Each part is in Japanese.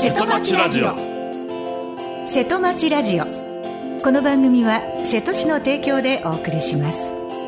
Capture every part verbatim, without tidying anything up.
瀬戸町ラジオ。 瀬戸町ラジオ。この番組は瀬戸市の提供でお送りします。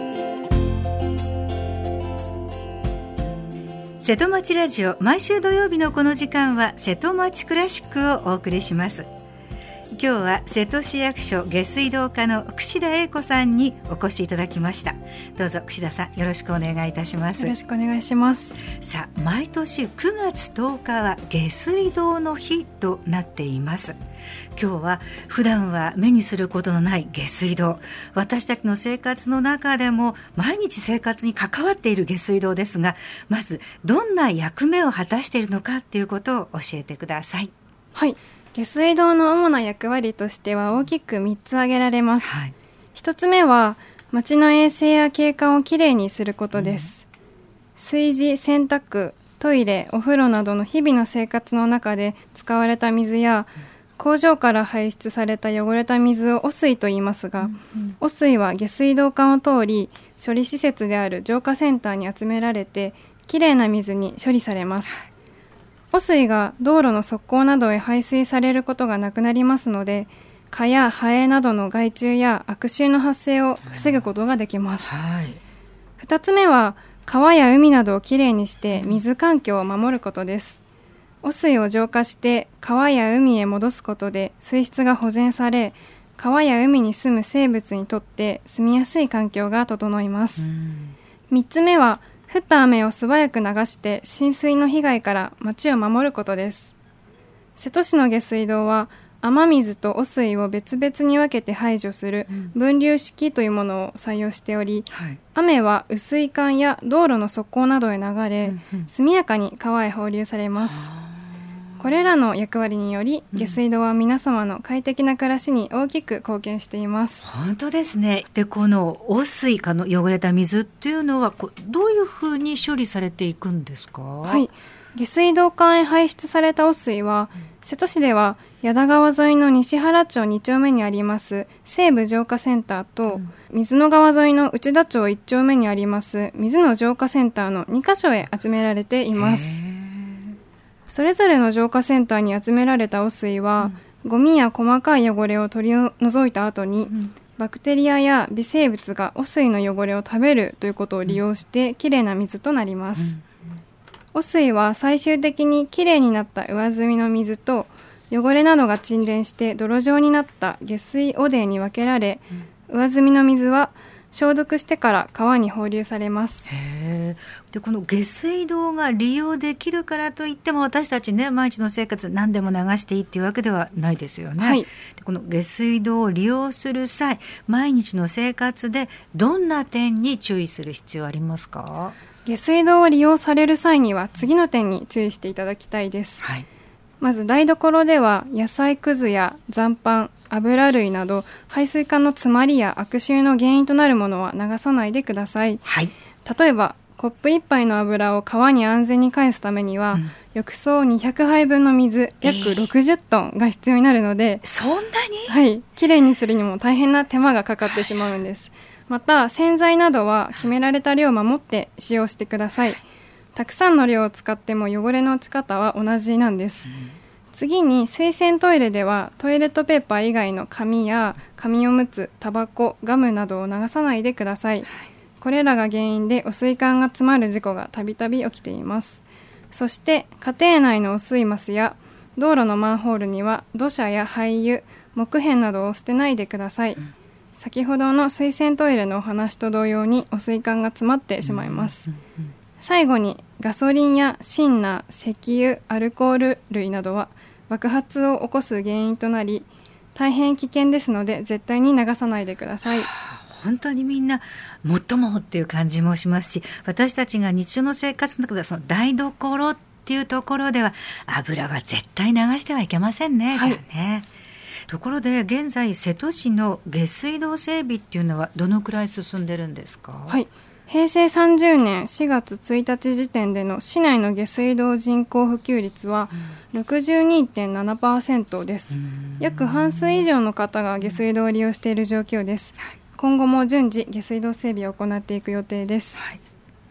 瀬戸町ラジオ、毎週土曜日のこの時間は瀬戸町クラシックをお送りします。今日は瀬戸市役所下水道課の櫛田英子さんにお越しいただきました。どうぞ櫛田さん、よろしくお願いいたします。 よろしくお願いします。 さあ、毎年くがつとおかは下水道の日となっています。今日は普段は目にすることのない下水道、私たちの生活の中でも毎日生活に関わっている下水道ですが、まずどんな役目を果たしているのかということを教えてください。 はい、下水道の主な役割としては大きくみっつ挙げられます。はい、ひとつめは町の衛生や景観をきれいにすることです。うん、炊事、洗濯、トイレ、お風呂などの日々の生活の中で使われた水や、うん、工場から排出された汚れた水を汚水と言いますが、うんうん、汚水は下水道管を通り処理施設である浄化センターに集められてきれいな水に処理されます。汚水が道路の側溝などへ排水されることがなくなりますので、蚊やハエなどの害虫や悪臭の発生を防ぐことができます。はい、ふたつめは川や海などをきれいにして水環境を守ることです。汚水を浄化して川や海へ戻すことで水質が保全され、川や海に住む生物にとって住みやすい環境が整います。みっつめは降った雨を素早く流して浸水の被害から町を守ることです。瀬戸市の下水道は雨水と汚水を別々に分けて排除する分流式というものを採用しており、うん、雨は雨水管や道路の側溝などへ流れ、うん、速やかに川へ放流されます。これらの役割により下水道は皆様の快適な暮らしに大きく貢献しています。 本当ですね。で、この汚水かの汚れた水っていうのはこうどういうふうに処理されていくんですか？ はい、下水道管へ排出された汚水は、うん、瀬戸市では矢田川沿いの西原町に丁目にあります西部浄化センターと、うん、水野川沿いの内田町いち丁目にあります水野浄化センターのにカ所へ集められています。それぞれの浄化センターに集められた汚水は、うん、ゴミや細かい汚れを取り除いた後に、うん、バクテリアや微生物が汚水の汚れを食べるということを利用してきれいな水となります。うん、汚水は最終的にきれいになった上澄みの水と汚れなどが沈殿して泥状になった下水汚泥に分けられ、うん、上澄みの水は消毒してから川に放流されます。 へー。で、この下水道が利用できるからといっても私たちね、毎日の生活何でも流していいっていうわけではないですよね。はい、で、この下水道を利用する際、毎日の生活でどんな点に注意する必要ありますか？ 下水道を利用される際には次の点に注意していただきたいです。はい、まず台所では野菜くずや残飯、油類など排水管の詰まりや悪臭の原因となるものは流さないでください。はい、例えばコップいっぱいの油を川に安全に返すためには、うん、浴槽にひゃくはいぶんの水約ろくじゅっトンが必要になるので、えー、 そんなに？ はい、きれいにするにも大変な手間がかかってしまうんです。はい、また洗剤などは決められた量を守って使用してください。たくさんの量を使っても汚れの落ち方は同じなんです。うん、次に水洗トイレではトイレットペーパー以外の紙や紙おむつ、タバコ、ガムなどを流さないでください。これらが原因で汚水管が詰まる事故がたびたび起きています。そして家庭内の汚水マスや道路のマンホールには土砂や廃油、木片などを捨てないでください。うん、先ほどの水洗トイレのお話と同様に汚水管が詰まってしまいます。うんうんうん、最後にガソリンやシンナー、石油、アルコール類などは爆発を起こす原因となり大変危険ですので絶対に流さないでください。 本当にみんなもっともっていう感じもしますし、私たちが日常の生活の中でその台所っていうところでは油は絶対流してはいけませんね。はい、じゃあね。ところで現在瀬戸市の下水道整備っていうのはどのくらい進んでるんですか？ はい、へいせいさんじゅうねんしがつついたち時点での市内の下水道人口普及率は ろくじゅうにてんななパーセント です。約半数以上の方が下水道を利用している状況です。はい、今後も順次下水道整備を行っていく予定です。はい、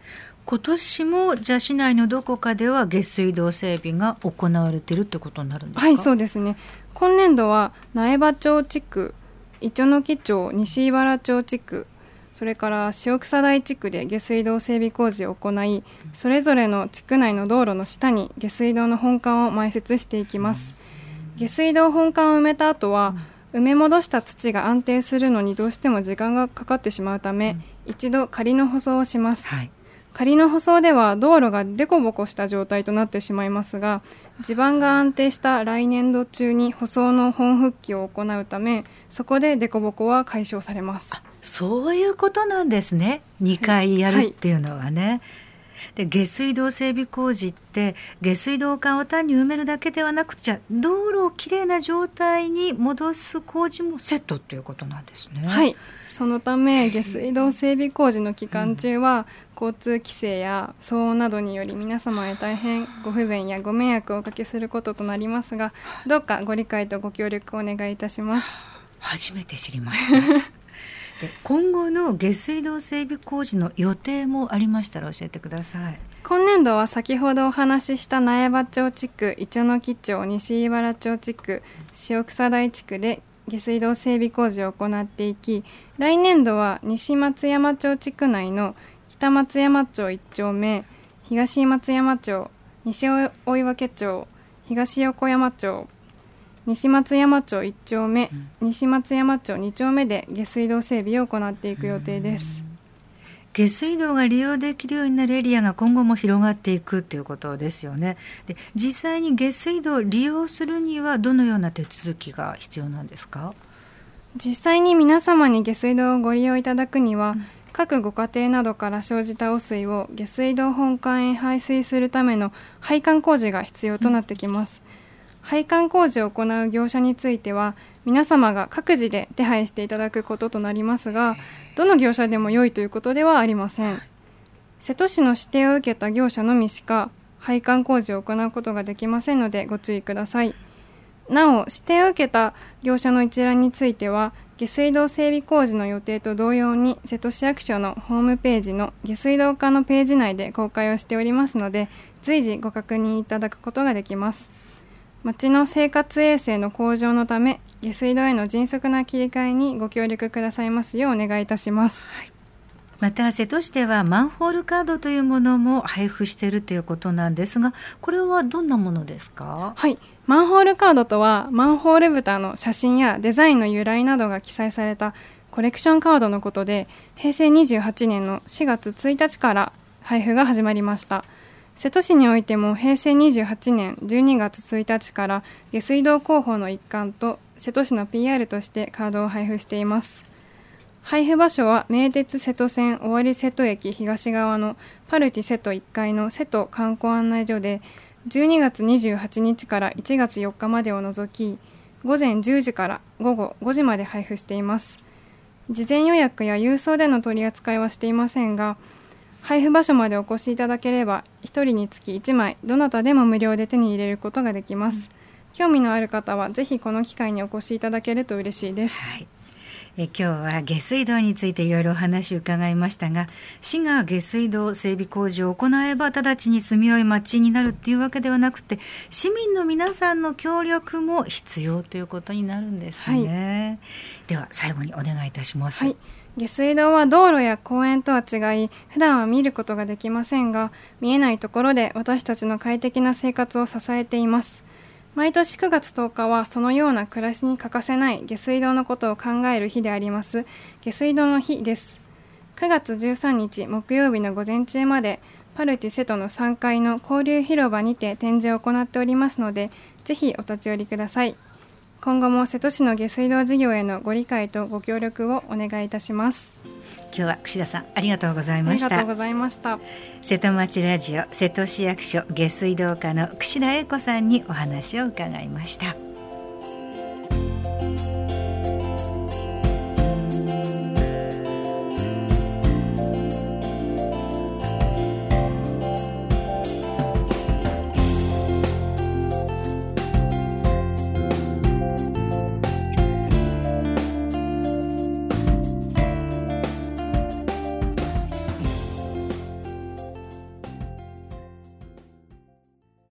今年もじゃあ市内のどこかでは下水道整備が行われているってことになるんですか？ はい、そうですね。今年度は苗場町地区、一ノ木町、西井原町地区、それから塩草台地区で下水道整備工事を行い、それぞれの地区内の道路の下に下水道の本管を埋設していきます。下水道本管を埋めた後は、埋め戻した土が安定するのにどうしても時間がかかってしまうため、一度仮の舗装をします。はい、仮の舗装では道路がデコボコした状態となってしまいますが、地盤が安定した来年度中に舗装の本復帰を行うため、そこでデコボコは解消されます。 そういうことなんですね。にかいやるっていうのはね、はい、で下水道整備工事って下水道管を単に埋めるだけではなく、じゃ道路をきれいな状態に戻す工事もセットということなんですね。 はい、そのため下水道整備工事の期間中は、うん、交通規制や騒音などにより皆様へ大変ご不便やご迷惑をおかけすることとなりますが、どうかご理解とご協力をお願いいたします。 初めて知りましたで今後の下水道整備工事の予定もありましたら教えてください。 今年度は先ほどお話しした苗場町地区、一ノ木町、西井原町地区、塩草台地区で下水道整備工事を行っていき、来年度は西松山町地区内の北松山町いち丁目、東松山町、西追分町、東横山町、西松山町いち丁目、うん、西松山町に丁目で下水道整備を行っていく予定です。 下水道が利用できるようになるエリアが今後も広がっていくということですよね。で実際に下水道を利用するにはどのような手続きが必要なんですか？ 実際に皆様に下水道をご利用いただくには、うん、各ご家庭などから生じた汚水を下水道本管へ排水するための配管工事が必要となってきます。うん、配管工事を行う業者については皆様が各自で手配していただくこととなりますが、どの業者でも良いということではありません。瀬戸市の指定を受けた業者のみしか配管工事を行うことができませんのでご注意ください。なお、指定を受けた業者の一覧については下水道整備工事の予定と同様に瀬戸市役所のホームページの下水道課のページ内で公開をしておりますので、随時ご確認いただくことができます。町の生活衛生の向上のため下水道への迅速な切り替えにご協力くださいますようお願いいたします。はい、 また瀬戸市ではマンホールカードというものも配布しているということなんですが、これはどんなものですか？ はい、マンホールカードとはマンホール蓋の写真やデザインの由来などが記載されたコレクションカードのことで、へいせいにじゅうはちねんのしがつついたちから配布が始まりました。瀬戸市においてもへいせいにじゅうはちねんじゅうにがつついたちから下水道広報の一環と瀬戸市の ピーアール としてカードを配布しています。配布場所は名鉄瀬戸線尾張瀬戸駅東側のパルティ瀬戸いっかいの瀬戸観光案内所で、じゅうにがつにじゅうはちにちからいちがつよっかまでを除きごぜんじゅうじからごごごじまで配布しています。事前予約や郵送での取り扱いはしていませんが、配布場所までお越しいただければひとりにつきいちまいどなたでも無料で手に入れることができます。うん、興味のある方はぜひこの機会にお越しいただけると嬉しいです。 はい、え今日は下水道についていろいろお話を伺いましたが、市が下水道整備工事を行えば直ちに住みよい町になるっていうわけではなくて、市民の皆さんの協力も必要ということになるんですね。はい、では最後にお願いいたします。 はい、下水道は道路や公園とは違い普段は見ることができませんが、見えないところで私たちの快適な生活を支えています。毎年くがつとおかはそのような暮らしに欠かせない下水道のことを考える日であります下水道の日です。くがつじゅうさんにち木曜日の午前中までパルティ瀬戸のさんがいの交流広場にて展示を行っておりますので、ぜひお立ち寄りください。今後も瀬戸市の下水道事業へのご理解とご協力をお願いいたします。 今日は串田さんありがとうございました。 ありがとうございました。 瀬戸町ラジオ瀬戸市役所下水道課の串田英子さんにお話を伺いました。